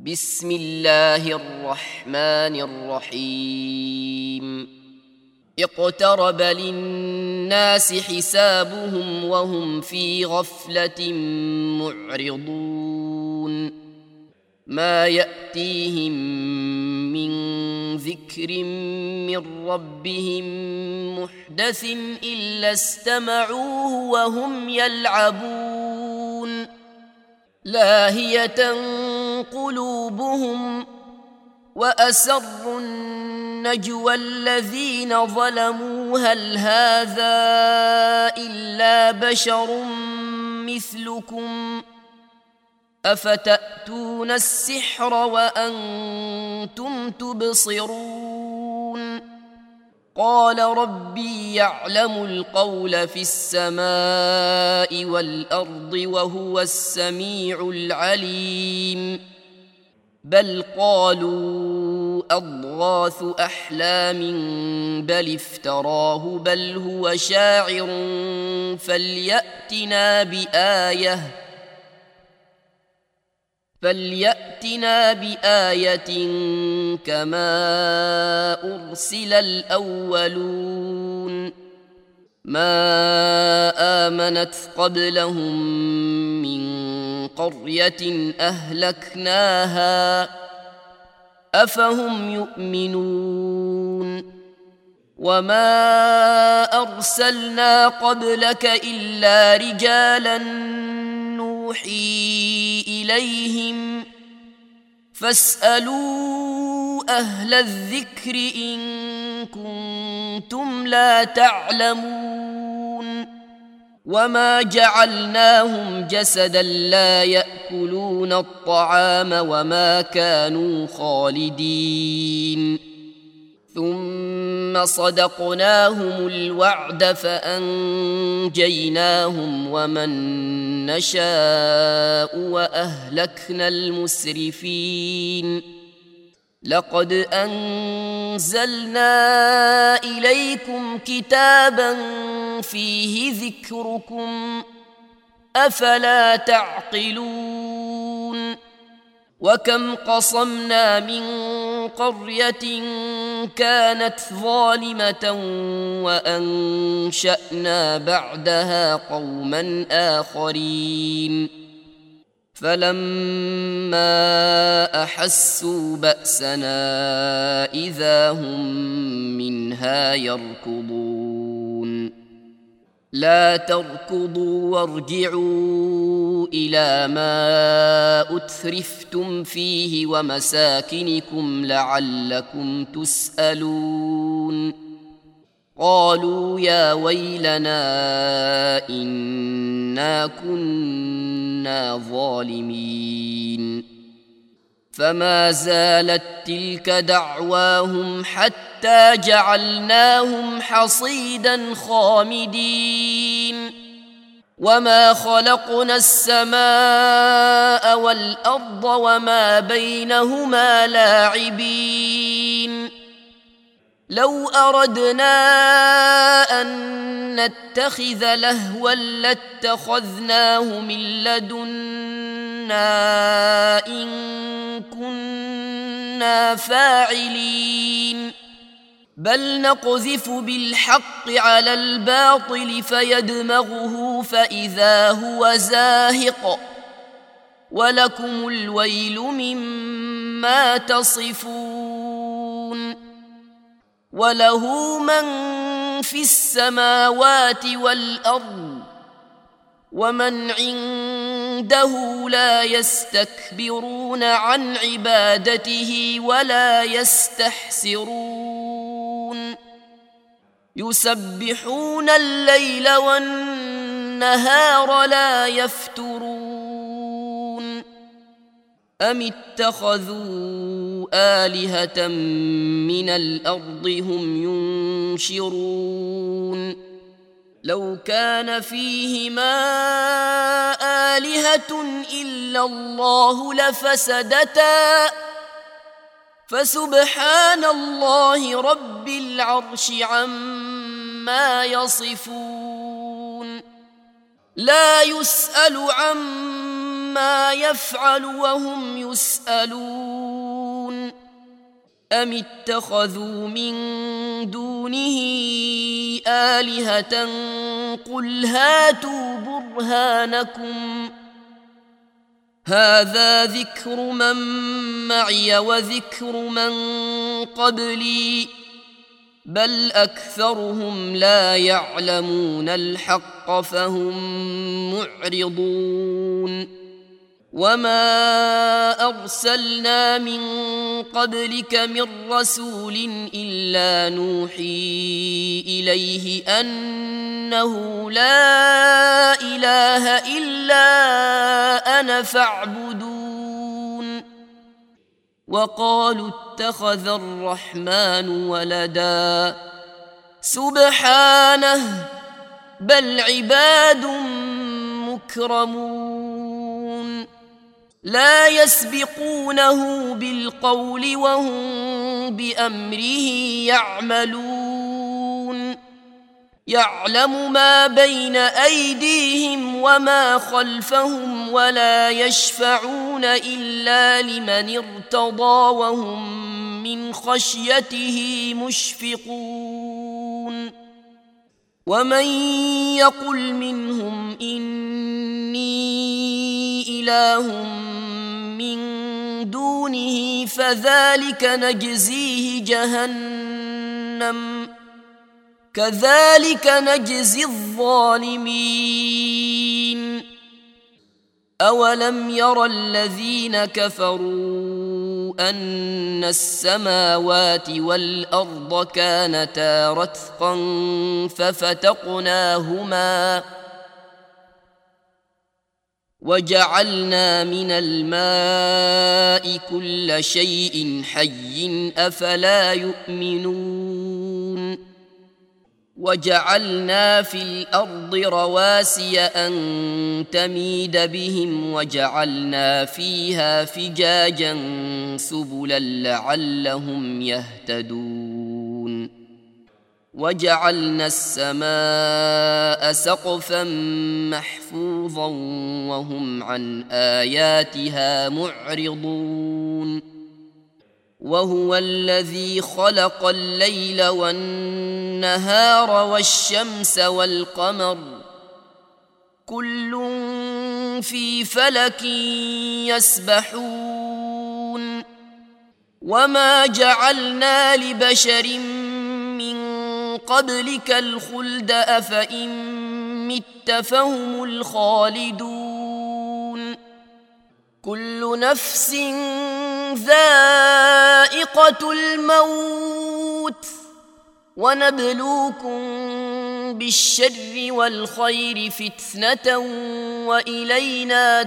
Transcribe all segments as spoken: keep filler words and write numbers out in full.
بسم الله الرحمن الرحيم اقترب للناس حسابهم وهم في غفلة معرضون ما يأتيهم من ذكر من ربهم محدث إلا استمعوه وهم يلعبون لاهية قلوبهم وأسروا النجوى الذين ظلموا هل هذا إلا بشر مثلكم أفتأتون السحر وأنتم تبصرون قال ربي يعلم القول في السماء والأرض وهو السميع العليم بل قالوا أضغاث أحلام بل افتراه بل هو شاعر فليأتنا بآية فليأتنا بآية كما أرسل الأولون ما آمنت قبلهم من قرية أهلكناها أفهم يؤمنون وما أرسلنا قبلك إلا رجالا نوحي إليهم فاسألوا أهل الذكر إن كنتم لا تعلمون وما جعلناهم جسدا لا يأكلون الطعام وما كانوا خالدين ثم صدقناهم الوعد فأنجيناهم ومن نشاء وأهلكنا المسرفين لقد أنزلنا إليكم كتابا فيه ذكركم أفلا تعقلون وكم قصمنا من قرية كانت ظالمة وأنشأنا بعدها قوما آخرين فلما أحسوا بأسنا إذا هم منها يركضون لا تركضوا وارجعوا إلى ما أترفتم فيه ومساكنكم لعلكم تسألون قالوا يا ويلنا إنا كنا ظالمين فما زالت تلك دعواهم حتى جعلناهم حصيدا خامدين وما خلقنا السماء والأرض وما بينهما لاعبين لو أردنا أن نتخذ لهوا لاتخذناه من لدنا إن كنا فاعلين بل نقذف بالحق على الباطل فيدمغه فإذا هو زاهق ولكم الويل مما تصفون وله من في السماوات والأرض ومن عنده لا يستكبرون عن عبادته ولا يستحسرون يسبحون الليل والنهار لا يفترون أم اتخذوا آلهة من الأرض هم ينشرون لو كان فيهما آلهة إلا الله لفسدتا فسبحان الله رب العرش عما يصفون لا يسأل عما عما يفعل وهم يسألون أم اتخذوا من دونه آلهة قل هاتوا برهانكم هذا ذكر من معي وذكر من قبلي بل أكثرهم لا يعلمون الحق فهم معرضون وما أرسلنا من قبلك من رسول إلا نوحي إليه أنه لا إله إلا أنا فاعبدون وقالوا اتخذ الرحمن ولدا سبحانه بل عباد مكرمون لا يسبقونه بالقول وهم بأمره يعملون يعلم ما بين أيديهم وما خلفهم ولا يشفعون إلا لمن ارتضى وهم من خشيته مشفقون ومن يقل منهم إني إله من دونه فذلك نجزيه جهنم كذلك نجزي الظالمين أولم ير الذين كفروا أن السماوات والأرض كانتا رتقا ففتقناهما وجعلنا من الماء كل شيء حي أفلا يؤمنون وجعلنا في الأرض رواسي أن تميد بهم وجعلنا فيها فجاجا سبلا لعلهم يهتدون وجعلنا السماء سقفا محفوظا وهم عن آياتها معرضون وهو الذي خلق الليل والنهار والشمس والقمر كل في فلك يسبحون وما جعلنا لبشر من قبلك الخلد أفإن مت فهم الخالدون كل نفس ذائقة الموت ونبلوكم بالشر والخير فتنة وإلينا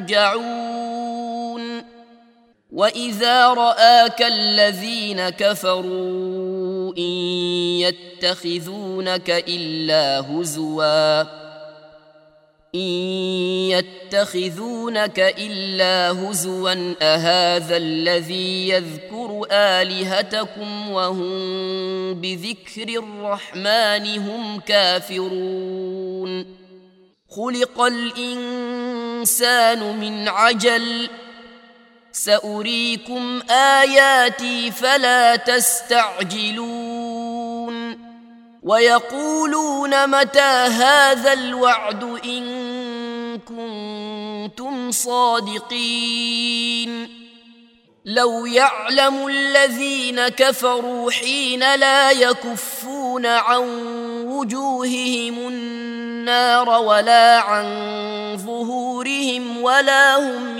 ترجعون وإذا رآك الذين كفروا إن يتخذونك إلا هزوا إن يتخذونك إلا هزوا أهذا الذي يذكر آلهتكم وهم بذكر الرحمن هم كافرون خلق الإنسان من عجل سأريكم آياتي فلا تستعجلون ويقولون متى هذا الوعد إن كنتم صادقين لو يعلم الذين كفروا حين لا يكفون عن وجوههم النار ولا عن ظهورهم ولا هم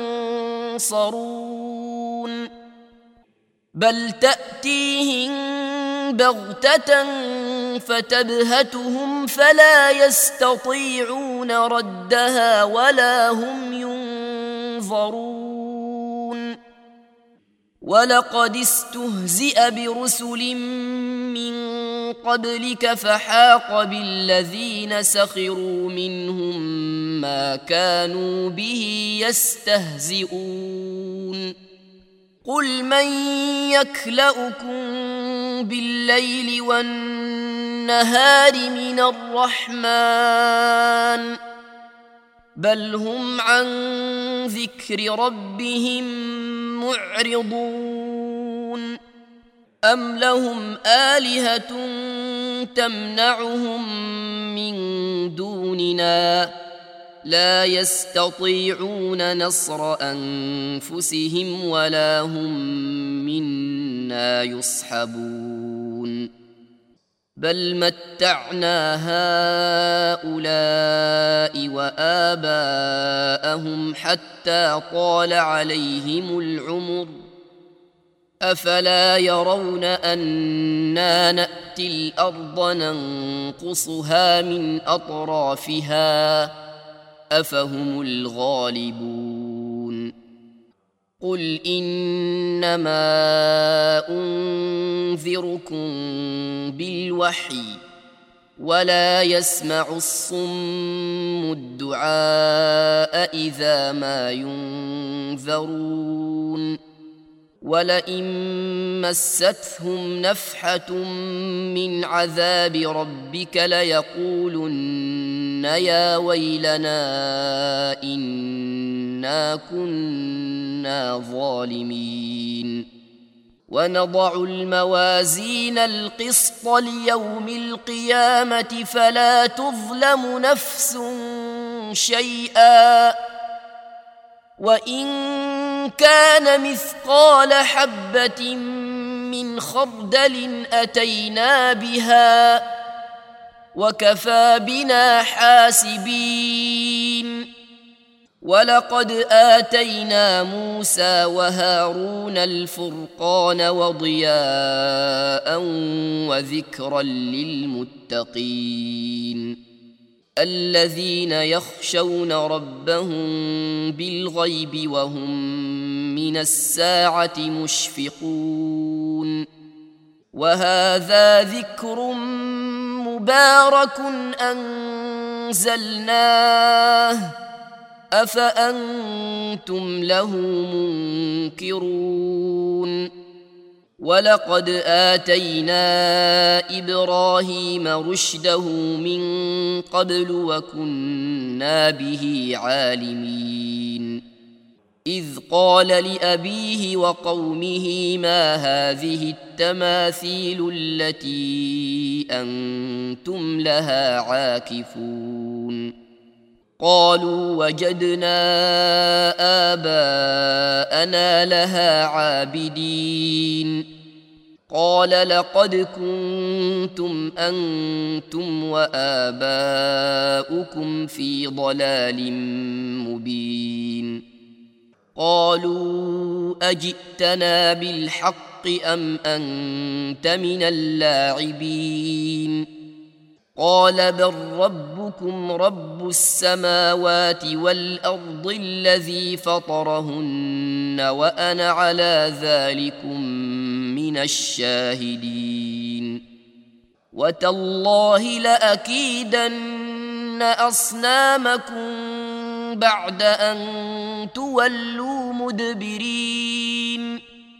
ينصرون بل تأتيهم بغتة فتبهتهم فلا يستطيعون ردها ولا هم ينظرون ولقد استهزئ برسل من قبلك فحاق بالذين سخروا منهم ما كانوا به يستهزئون قل من يكلؤكم بالليل والنهار من الرحمن بل هم عن ذكر ربهم معرضون أم لهم آلهة تمنعهم من دوننا لا يستطيعون نصر أنفسهم ولا هم منا يصحبون بل متعنا هؤلاء وآباءهم حتى طال عليهم العمر أفلا يرون أنا نأتي الأرض ننقصها من أطرافها أفهم الغالبون قل إنما أنذركم بالوحي ولا يسمع الصم الدعاء إذا ما ينذرون ولئن مستهم نفحة من عذاب ربك ليقولن يا ويلنا إنا كنا ظالمين ونضع الموازين القسط ليوم القيامة فلا تظلم نفس شيئا وإن كان مثقال حبة من خردل أتينا بها وكفى بنا حاسبين ولقد آتينا موسى وهارون الفرقان وضياء وذكرا للمتقين الذين يخشون ربهم بالغيب وهم من الساعة مشفقون وهذا ذكر مبارك أنزلناه أفأنتم له منكرون ولقد آتينا إبراهيم رشده من قبل وكنا به عالمين إذ قال لأبيه وقومه ما هذه التماثيل التي أنتم لها عاكفون قالوا وجدنا آباءنا لها عابدين قال لقد كنتم أنتم وآباؤكم في ضلال مبين قالوا أجئتنا بالحق أم أنت من اللاعبين قال بل ربكم رب السماوات والأرض الذي فطرهن وأنا على ذلكم من الشاهدين وتالله لأكيدن أصنامكم بعد أن تولوا مدبرين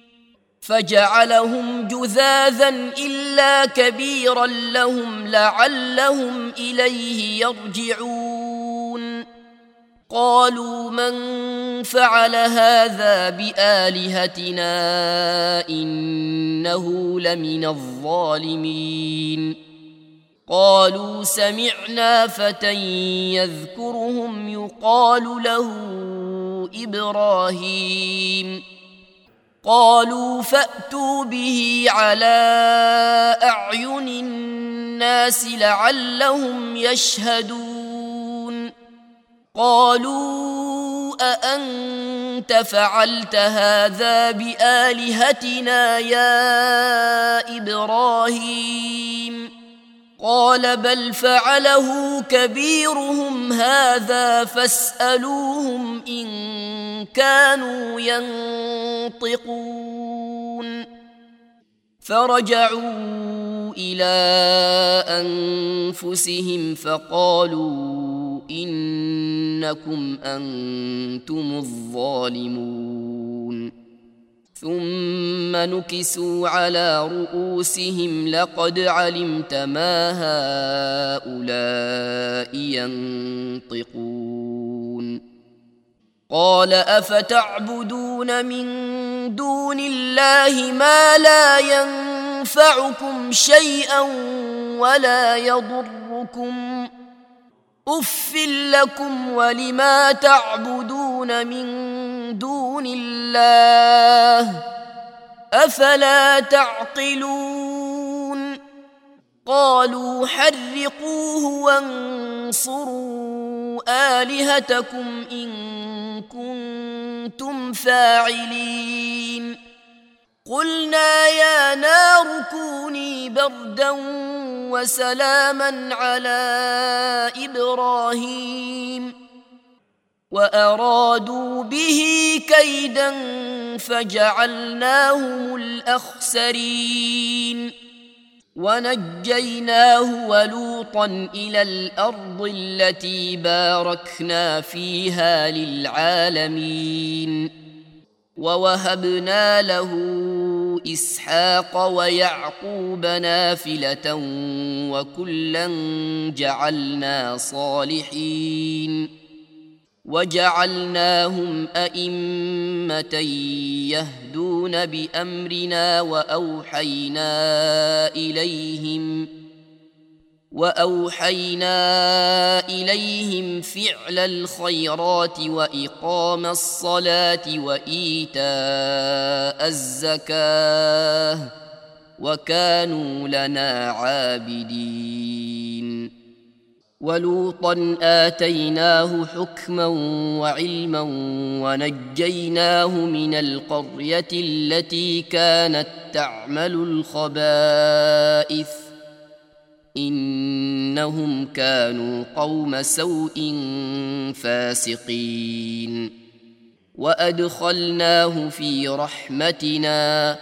فجعلهم جذاذا إلا كبيرا لهم لعلهم إليه يرجعون قالوا من فعل هذا بآلهتنا إنه لمن الظالمين قالوا سمعنا فتى يذكرهم يقال له إبراهيم قالوا فأتوا به على أعين الناس لعلهم يشهدون قالوا أأنت فعلت هذا بآلهتنا يا إبراهيم قال بل فعله كبيرهم هذا فاسألوهم إن كانوا ينطقون فرجعوا إلى أنفسهم فقالوا إنكم أنتم الظالمون ثم نكسوا على رؤوسهم لقد علمت ما هؤلاء ينطقون قال أفتعبدون من دون الله ما لا ينفعكم شيئا ولا يضركم أف لكم ولما تعبدون من دون الله أفلا تعقلون قالوا حرقوه وانصروا آلهتكم إن كنتم فاعلين قلنا يا نار كوني بردا وسلاما على إبراهيم وأرادوا به كيدا فجعلناهم الأخسرين ونجيناه ولوطا إلى الأرض التي باركنا فيها للعالمين ووهبنا له إسحاق ويعقوب نافلة وكلا جعلنا صالحين وجعلناهم أئمة يهدون بأمرنا وأوحينا إليهم وأوحينا إليهم فعل الخيرات وإقام الصلاة وإيتاء الزكاة وكانوا لنا عابدين ولوطا آتيناه حكما وعلما ونجيناه من القرية التي كانت تعمل الخبائث إنهم كانوا قوم سوء فاسقين وأدخلناه في رحمتنا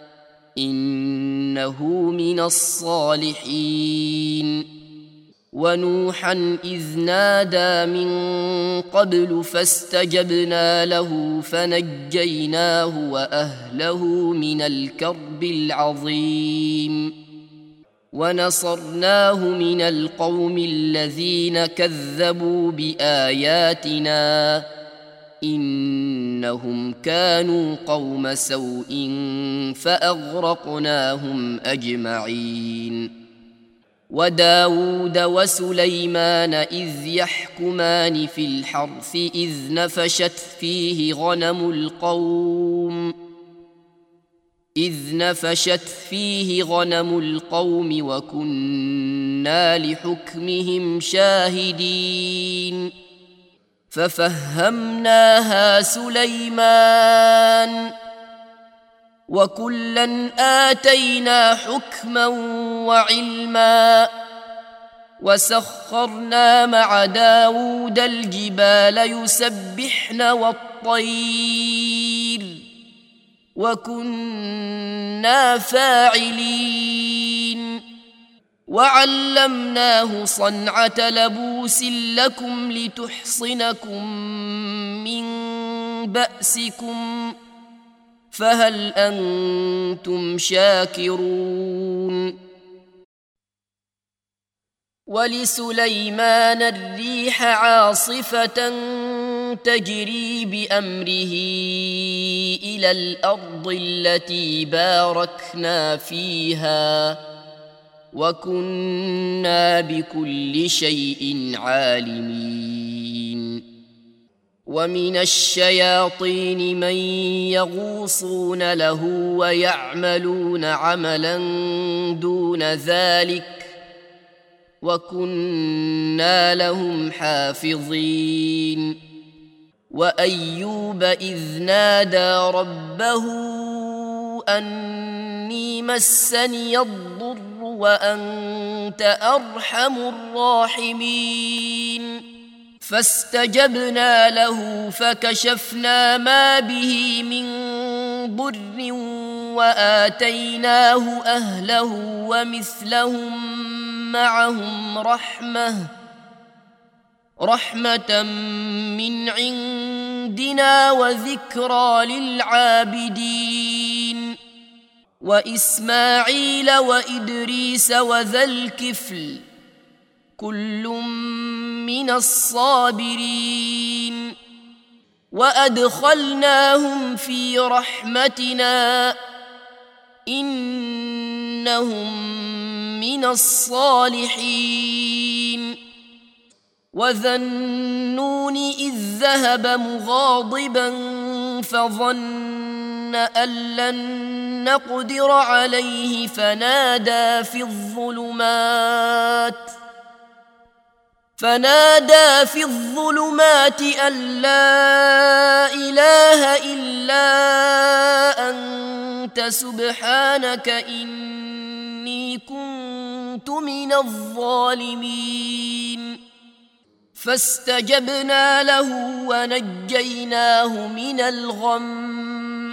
إنه من الصالحين ونوحا إذ نادى من قبل فاستجبنا له فنجيناه وأهله من الكرب العظيم ونصرناه من القوم الذين كذبوا بآياتنا إنهم كانوا قوم سوء فأغرقناهم أجمعين وداود وسليمان إذ يحكمان في الحرث إذ نفشت فيه غنم القوم إذ نفشت فيه غنم القوم وكنا لحكمهم شاهدين ففهمناها سليمان وكلا آتينا حكما وعلما وسخرنا مع داود الجبال يسبحن والطير وكنا فاعلين وعلمناه صنعة لبوس لكم لتحصنكم من بأسكم فهل أنتم شاكرون ولسليمان الريح عاصفة تجري بأمره إلى الأرض التي باركنا فيها وكنا بكل شيء عالمين ومن الشياطين من يغوصون له ويعملون عملا دون ذلك وكنا لهم حافظين وأيوب إذ نادى ربه أني مسني الضر وأنت أرحم الراحمين فاستجبنا له فكشفنا ما به من ضر وآتيناه أهله ومثلهم معهم رحمة رحمة من عندنا وذكرى للعابدين وإسماعيل وإدريس وذا الكفل كل من الصابرين وأدخلناهم في رحمتنا إنهم من الصالحين وذا النون إذ ذهب مغاضبا فظن أن لن نقدر عليه فنادى في الظلمات فنادى في الظلمات أن لا إله إلا أنت سبحانك إني كنت من الظالمين فاستجبنا له ونجيناه من الغم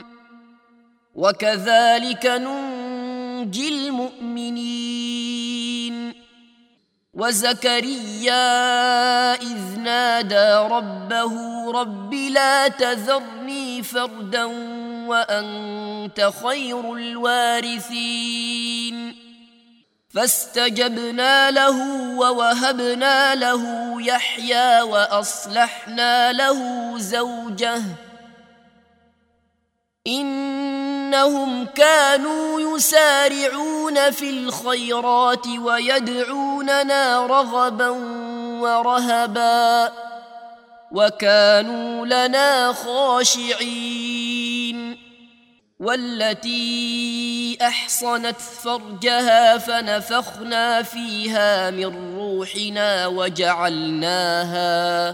وكذلك ننجي المؤمنين وزكريا إذ نادى ربه رب لا تذرني فردا وأنت خير الوارثين فاستجبنا له ووهبنا له يحيى وأصلحنا له زوجه إنهم كانوا يسارعون في الخيرات ويدعوننا رغبا ورهبا وكانوا لنا خاشعين والتي أحصنت فرجها فنفخنا فيها من روحنا وجعلناها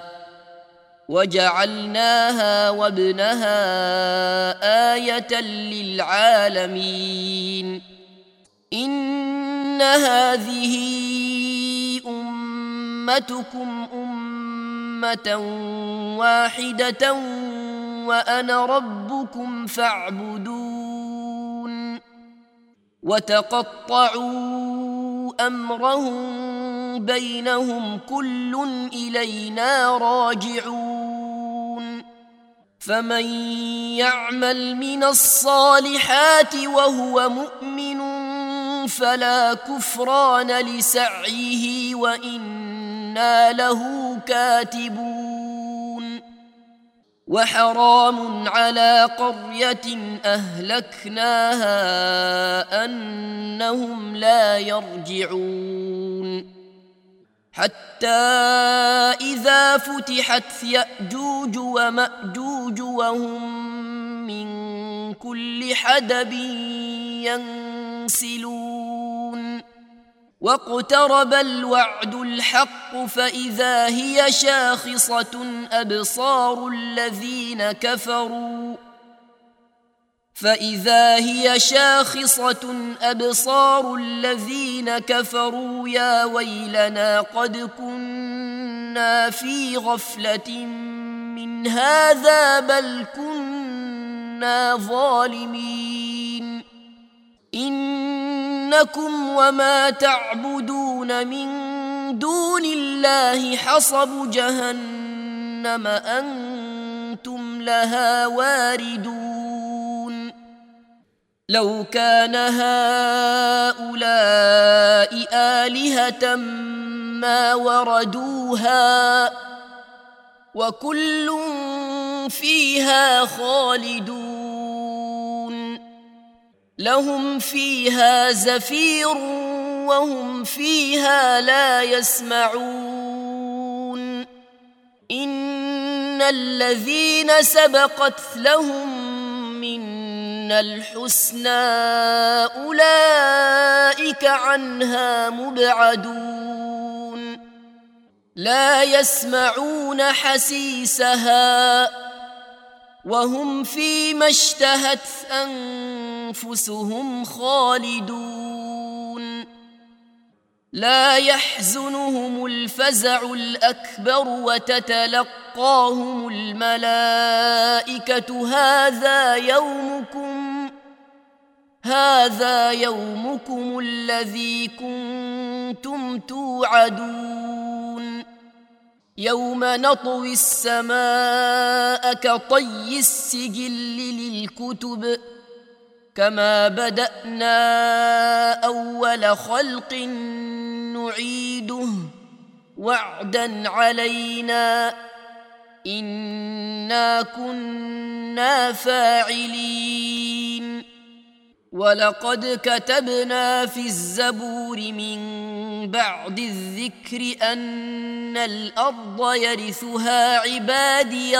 وجعلناها وابنها آية للعالمين إن هذه أمتكم أمة واحدة وأنا ربكم فاعبدون وتقطعوا أمرهم بينهم كل إلينا راجعون فمن يعمل من الصالحات وهو مؤمن فلا كفران لسعيه وإنا له كاتبون وحرام على قرية أهلكناها أنهم لا يرجعون حتى إذا فتحت يأجوج ومأجوج وهم من كل حدب ينسلون واقترب الوعد الحق فإذا هي شاخصة أبصار الذين كفروا فإذا هي شاخصة أبصار الذين كفروا يا ويلنا قد كنا في غفلة من هذا بل كنا ظالمين إنكم وما تعبدون من دون الله حصب جهنم أنتم لها واردون لو كان هؤلاء آلهة ما وردوها وكل فيها خالدون لهم فيها زفير وهم فيها لا يسمعون إن الذين سبقت لهم منا الحسنى أولئك عنها مبعدون لا يسمعون حسيسها وهم فيما اشتهت أنفسهم خالدون لا يحزنهم الفزع الأكبر وتتلقاهم الملائكة هذا يومكم هذا يومكم الذي كنتم توعدون يوم نطوي السماء كطي السجل للكتب كما بدأنا أول خلق نعيده وعدا علينا إنا كنا فاعلين ولقد كتبنا في الزبور من بعد الذكر أن الأرض يرثها عبادي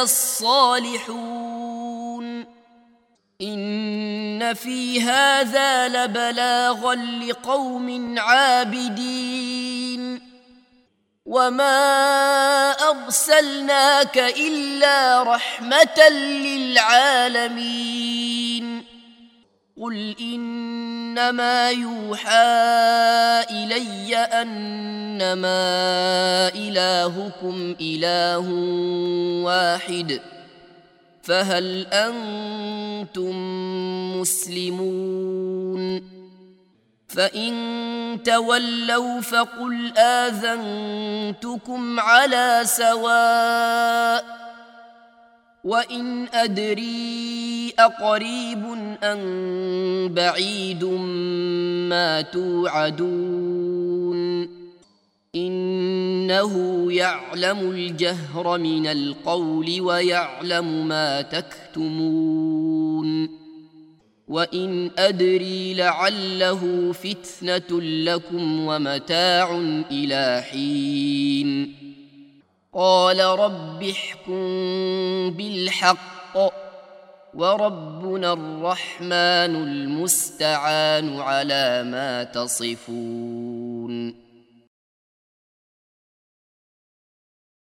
الصالحون إن في هذا لبلاغا لقوم عابدين وما أرسلناك إلا رحمة للعالمين قل إنما يوحى إلي أنما إلهكم إله واحد فهل أنتم مسلمون فإن تولوا فقل آذنتكم على سواء وإن أدري أقريب أم بعيد ما توعدون إنه يعلم الجهر من القول ويعلم ما تكتمون وإن أدري لعله فتنة لكم ومتاع إلى حين قال رب احكم بالحق وربنا الرحمن المستعان على ما تصفون.